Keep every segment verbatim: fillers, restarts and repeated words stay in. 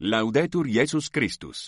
Laudetur Jesus Christus.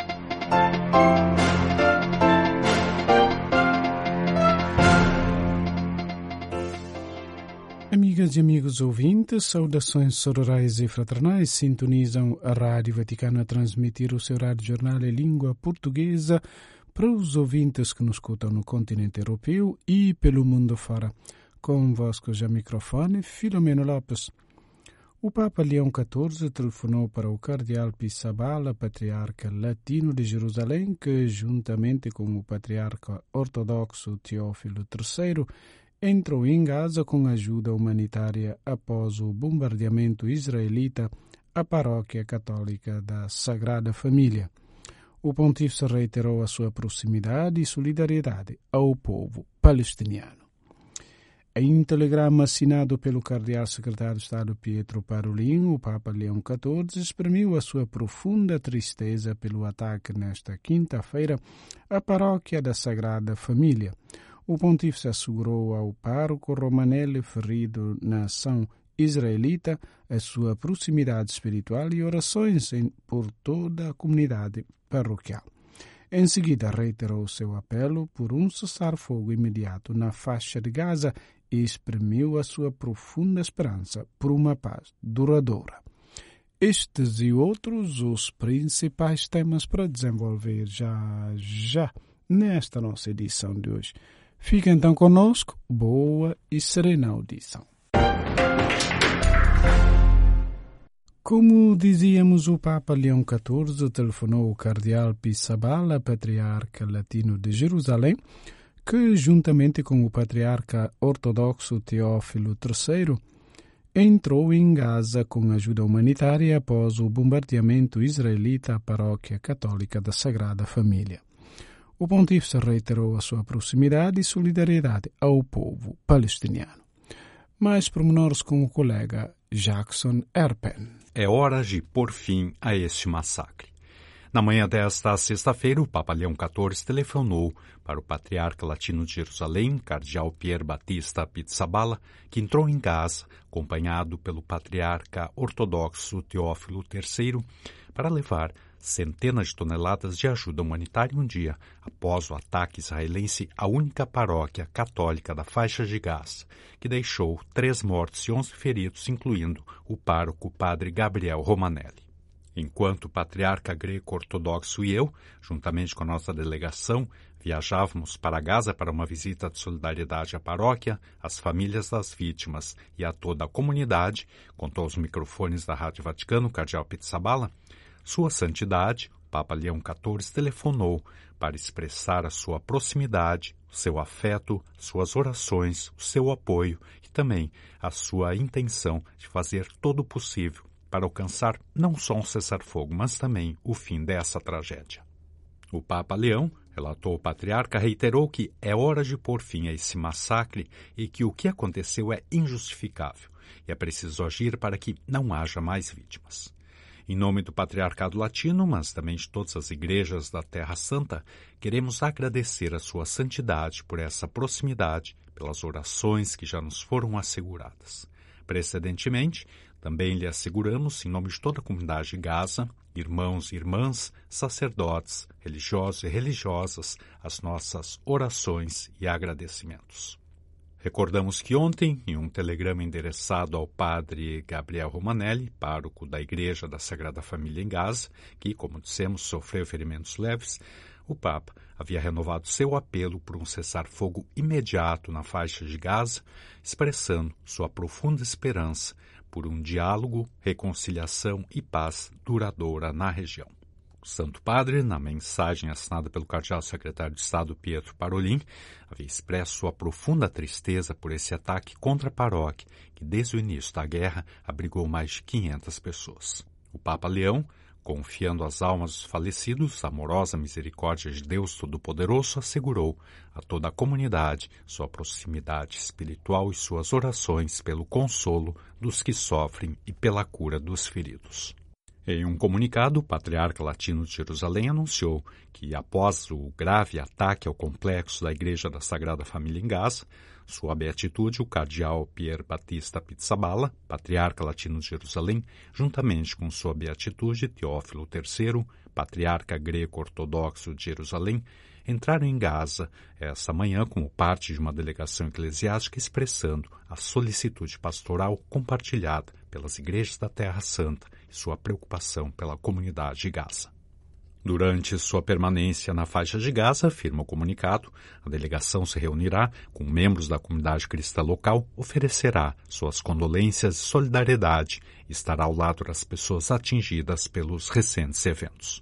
Amigas e amigos ouvintes, saudações sororais e fraternais, sintonizam a Rádio Vaticano a transmitir o seu rádio jornal em língua portuguesa para os ouvintes que nos escutam no continente europeu e pelo mundo fora. Convosco já microfone, Filomeno Lopes. O Papa Leão catorze telefonou para o cardeal Pizzaballa, patriarca latino de Jerusalém, que, juntamente com o patriarca ortodoxo Teófilo terceiro, entrou em Gaza com ajuda humanitária após o bombardeamento israelita à paróquia católica da Sagrada Família. O pontífice reiterou a sua proximidade e solidariedade ao povo palestiniano. Em telegrama assinado pelo cardeal secretário de Estado Pietro Parolin, o Papa Leão catorze exprimiu a sua profunda tristeza pelo ataque nesta quinta-feira à paróquia da Sagrada Família. O pontífice assegurou ao pároco Romanelli, ferido na ação israelita, a sua proximidade espiritual e orações em, por toda a comunidade paroquial. Em seguida, reiterou o seu apelo por um cessar-fogo imediato na faixa de Gaza e exprimiu a sua profunda esperança por uma paz duradoura. Estes e outros os principais temas para desenvolver já, já nesta nossa edição de hoje. Fique então conosco, boa e serena audição. Como dizíamos, o Papa Leão catorze telefonou ao cardeal Pizzaballa, patriarca latino de Jerusalém, que, juntamente com o patriarca ortodoxo Teófilo terceiro, entrou em Gaza com ajuda humanitária após o bombardeamento israelita à paróquia católica da Sagrada Família. O pontífice reiterou a sua proximidade e solidariedade ao povo palestiniano. Mais pormenores com o colega Jackson Erpen. É hora de pôr fim a este massacre. Na manhã desta sexta-feira, o Papa Leão catorze telefonou para o patriarca latino de Jerusalém, cardeal Pier Battista Pizzaballa, que entrou em Gaza, acompanhado pelo patriarca ortodoxo Teófilo terceiro, para levar centenas de toneladas de ajuda humanitária um dia após o ataque israelense à única paróquia católica da faixa de Gaza, que deixou três mortos e onze feridos, incluindo o pároco padre Gabriel Romanelli. Enquanto o patriarca greco-ortodoxo e eu, juntamente com a nossa delegação, viajávamos para Gaza para uma visita de solidariedade à paróquia, às famílias das vítimas e a toda a comunidade, contou aos microfones da Rádio Vaticano o cardeal Pizzaballa, Sua Santidade, o Papa Leão catorze, telefonou para expressar a sua proximidade, o seu afeto, suas orações, o seu apoio e também a sua intenção de fazer todo o possível para alcançar não só um cessar-fogo, mas também o fim dessa tragédia. O Papa Leão, relatou o patriarca, reiterou que é hora de pôr fim a esse massacre e que o que aconteceu é injustificável e é preciso agir para que não haja mais vítimas. Em nome do Patriarcado Latino, mas também de todas as igrejas da Terra Santa, queremos agradecer a Sua Santidade por essa proximidade, pelas orações que já nos foram asseguradas. Precedentemente, também lhe asseguramos, em nome de toda a comunidade de Gaza, irmãos e irmãs, sacerdotes, religiosos e religiosas, as nossas orações e agradecimentos. Recordamos que ontem, em um telegrama endereçado ao padre Gabriel Romanelli, pároco da Igreja da Sagrada Família em Gaza, que, como dissemos, sofreu ferimentos leves, o Papa havia renovado seu apelo por um cessar-fogo imediato na faixa de Gaza, expressando sua profunda esperança por um diálogo, reconciliação e paz duradoura na região. O Santo Padre, na mensagem assinada pelo cardeal secretário de Estado Pietro Parolin, havia expresso sua profunda tristeza por esse ataque contra a paróquia, que desde o início da guerra abrigou mais de quinhentas pessoas. O Papa Leão, confiando as almas dos falecidos, a amorosa misericórdia de Deus Todo-Poderoso, assegurou a toda a comunidade sua proximidade espiritual e suas orações pelo consolo dos que sofrem e pela cura dos feridos. Em um comunicado, o Patriarca Latino de Jerusalém anunciou que, após o grave ataque ao complexo da Igreja da Sagrada Família em Gaza, Sua Beatitude, o Cardeal Pier Battista Pizzaballa, Patriarca Latino de Jerusalém, juntamente com Sua Beatitude Teófilo terceiro, Patriarca Greco-Ortodoxo de Jerusalém, entraram em Gaza esta manhã como parte de uma delegação eclesiástica expressando a solicitude pastoral compartilhada pelas igrejas da Terra Santa e sua preocupação pela comunidade de Gaza. Durante sua permanência na faixa de Gaza, afirma o comunicado, a delegação se reunirá com membros da comunidade cristã local, oferecerá suas condolências e solidariedade e estará ao lado das pessoas atingidas pelos recentes eventos.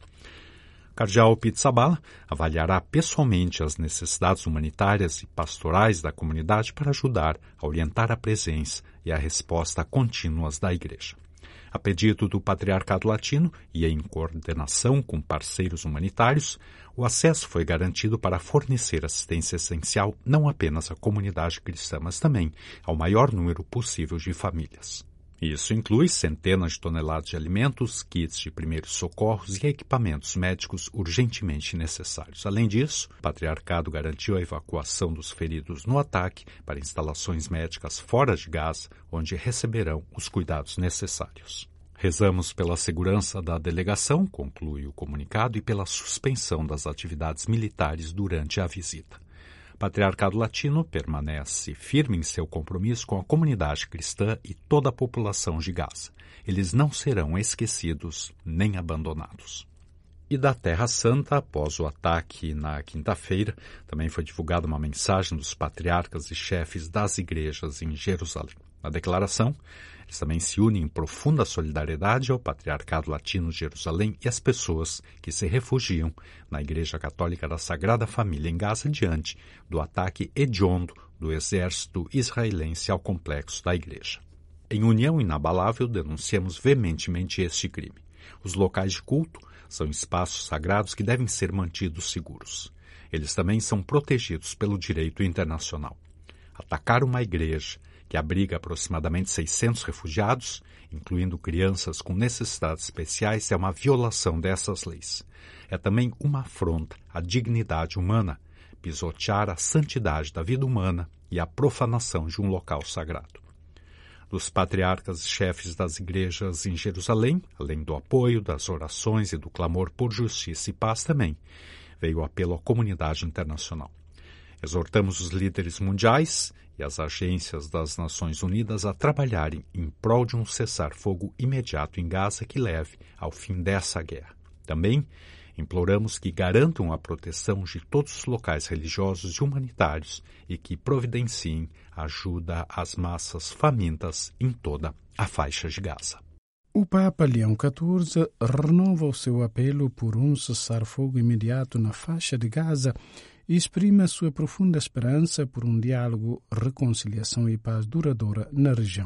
Cardeal Pizzaballa avaliará pessoalmente as necessidades humanitárias e pastorais da comunidade para ajudar a orientar a presença e a resposta contínuas da Igreja. A pedido do Patriarcado Latino e em coordenação com parceiros humanitários, o acesso foi garantido para fornecer assistência essencial não apenas à comunidade cristã, mas também ao maior número possível de famílias. Isso inclui centenas de toneladas de alimentos, kits de primeiros socorros e equipamentos médicos urgentemente necessários. Além disso, o Patriarcado garantiu a evacuação dos feridos no ataque para instalações médicas fora de Gaza, onde receberão os cuidados necessários. Rezamos pela segurança da delegação, conclui o comunicado, e pela suspensão das atividades militares durante a visita. O Patriarcado Latino permanece firme em seu compromisso com a comunidade cristã e toda a população de Gaza. Eles não serão esquecidos nem abandonados. E da Terra Santa, após o ataque na quinta-feira, também foi divulgada uma mensagem dos patriarcas e chefes das igrejas em Jerusalém. Na declaração, eles também se unem em profunda solidariedade ao Patriarcado Latino de Jerusalém e às pessoas que se refugiam na Igreja Católica da Sagrada Família em Gaza diante do ataque hediondo do exército israelense ao complexo da Igreja. Em união inabalável, denunciamos veementemente este crime. Os locais de culto são espaços sagrados que devem ser mantidos seguros. Eles também são protegidos pelo direito internacional. Atacar uma igreja que abriga aproximadamente seiscentos refugiados, incluindo crianças com necessidades especiais, é uma violação dessas leis. É também uma afronta à dignidade humana, pisotear a santidade da vida humana e a profanação de um local sagrado. Dos patriarcas e chefes das igrejas em Jerusalém, além do apoio, das orações e do clamor por justiça e paz também, veio o apelo à comunidade internacional. Exortamos os líderes mundiais e as agências das Nações Unidas a trabalharem em prol de um cessar-fogo imediato em Gaza que leve ao fim dessa guerra. Também imploramos que garantam a proteção de todos os locais religiosos e humanitários e que providenciem ajuda às massas famintas em toda a faixa de Gaza. O Papa Leão quatorze renova o seu apelo por um cessar-fogo imediato na faixa de Gaza e exprime a sua profunda esperança por um diálogo, reconciliação e paz duradoura na região.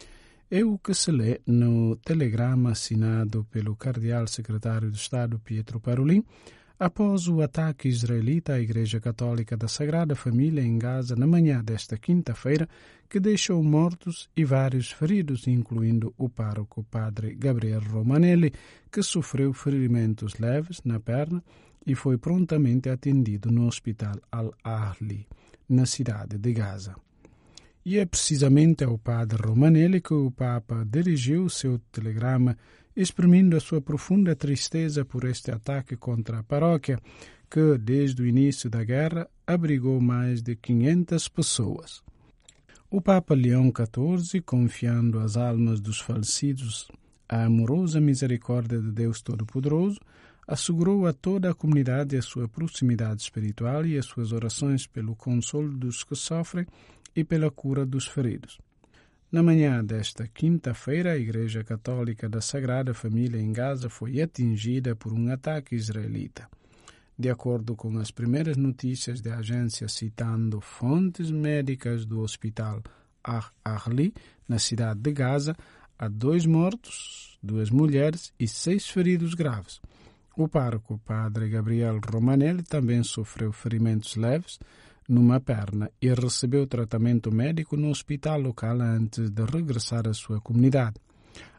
É o que se lê no telegrama assinado pelo cardeal secretário de Estado Pietro Parolin após o ataque israelita à Igreja Católica da Sagrada Família em Gaza na manhã desta quinta-feira, que deixou mortos e vários feridos, incluindo o pároco padre Gabriel Romanelli, que sofreu ferimentos leves na perna e foi prontamente atendido no Hospital Al-Ahli, na cidade de Gaza. E é precisamente ao padre Romanelli que o Papa dirigiu seu telegrama, exprimindo a sua profunda tristeza por este ataque contra a paróquia, que, desde o início da guerra, abrigou mais de quinhentas pessoas. O Papa Leão quatorze, confiando as almas dos falecidos à amorosa misericórdia de Deus Todo-Poderoso, assegurou a toda a comunidade a sua proximidade espiritual e as suas orações pelo consolo dos que sofrem e pela cura dos feridos. Na manhã desta quinta-feira, a Igreja Católica da Sagrada Família em Gaza foi atingida por um ataque israelita. De acordo com as primeiras notícias da agência citando fontes médicas do Hospital Al-Ahli, na cidade de Gaza, há dois mortos, duas mulheres e seis feridos graves. O pároco padre Gabriel Romanelli também sofreu ferimentos leves numa perna e recebeu tratamento médico no hospital local antes de regressar à sua comunidade.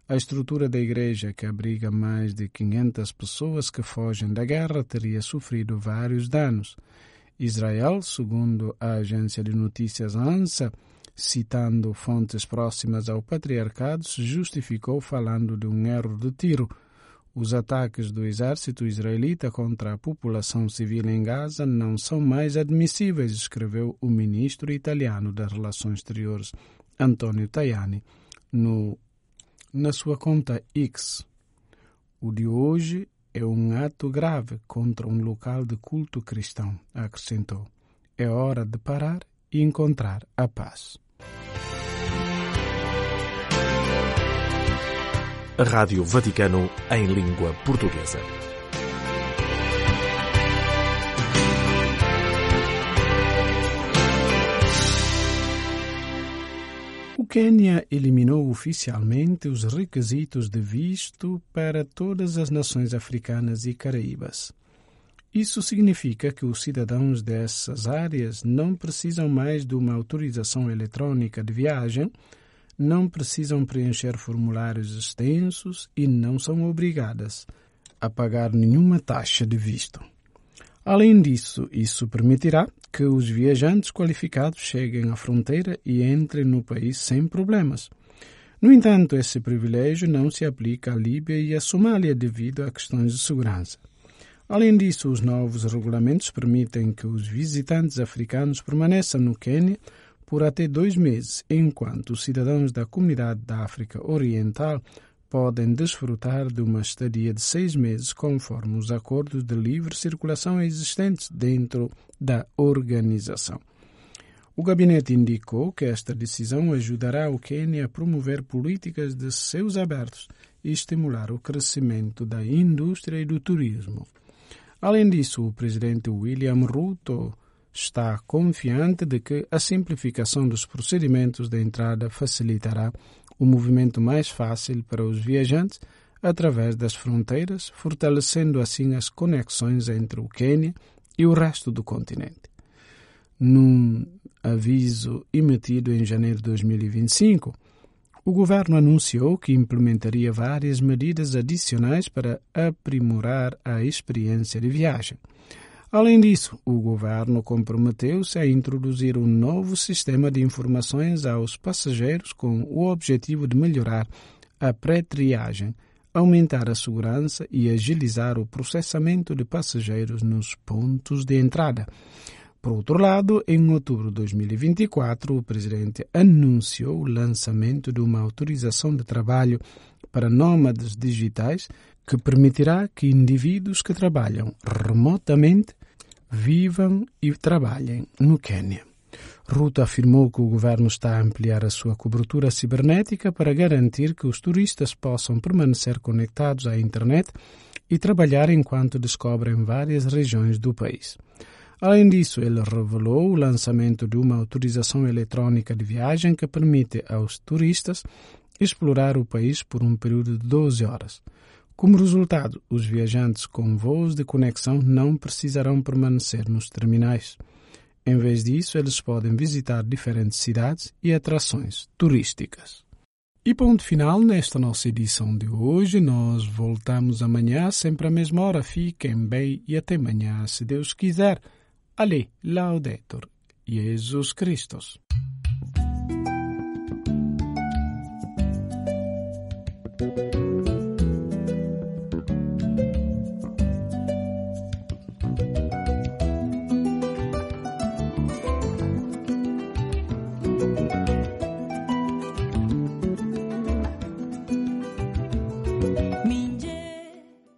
A estrutura da igreja, que abriga mais de quinhentas pessoas que fogem da guerra, teria sofrido vários danos. Israel, segundo a agência de notícias ANSA, citando fontes próximas ao patriarcado, se justificou falando de um erro de tiro. Os ataques do exército israelita contra a população civil em Gaza não são mais admissíveis, escreveu o ministro italiano das Relações Exteriores, Antonio Tajani, no, na sua conta X. O de hoje é um ato grave contra um local de culto cristão, acrescentou. É hora de parar e encontrar a paz. A Rádio Vaticano em língua portuguesa. O Quênia eliminou oficialmente os requisitos de visto para todas as nações africanas e caraíbas. Isso significa que os cidadãos dessas áreas não precisam mais de uma autorização eletrônica de viagem, não precisam preencher formulários extensos e não são obrigadas a pagar nenhuma taxa de visto. Além disso, isso permitirá que os viajantes qualificados cheguem à fronteira e entrem no país sem problemas. No entanto, esse privilégio não se aplica à Líbia e à Somália devido a questões de segurança. Além disso, os novos regulamentos permitem que os visitantes africanos permaneçam no Quênia por até dois meses, enquanto os cidadãos da Comunidade da África Oriental podem desfrutar de uma estadia de seis meses conforme os acordos de livre circulação existentes dentro da organização. O gabinete indicou que esta decisão ajudará o Quênia a promover políticas de céus abertos e estimular o crescimento da indústria e do turismo. Além disso, o presidente William Ruto está confiante de que a simplificação dos procedimentos de entrada facilitará o movimento mais fácil para os viajantes através das fronteiras, fortalecendo assim as conexões entre o Quênia e o resto do continente. Num aviso emitido em janeiro de dois mil e vinte e cinco, o governo anunciou que implementaria várias medidas adicionais para aprimorar a experiência de viagem. Além disso, o governo comprometeu-se a introduzir um novo sistema de informações aos passageiros com o objetivo de melhorar a pré-triagem, aumentar a segurança e agilizar o processamento de passageiros nos pontos de entrada. Por outro lado, em outubro de dois mil e vinte e quatro, o presidente anunciou o lançamento de uma autorização de trabalho para nômades digitais que permitirá que indivíduos que trabalham remotamente vivam e trabalhem no Quênia. Ruto afirmou que o governo está a ampliar a sua cobertura cibernética para garantir que os turistas possam permanecer conectados à internet e trabalhar enquanto descobrem várias regiões do país. Além disso, ele revelou o lançamento de uma autorização eletrônica de viagem que permite aos turistas explorar o país por um período de doze horas. Como resultado, os viajantes com voos de conexão não precisarão permanecer nos terminais. Em vez disso, eles podem visitar diferentes cidades e atrações turísticas. E ponto final nesta nossa edição de hoje. Nós voltamos amanhã, sempre à mesma hora. Fiquem bem e até amanhã, se Deus quiser. Ale, Laudetur, Jesus Christus.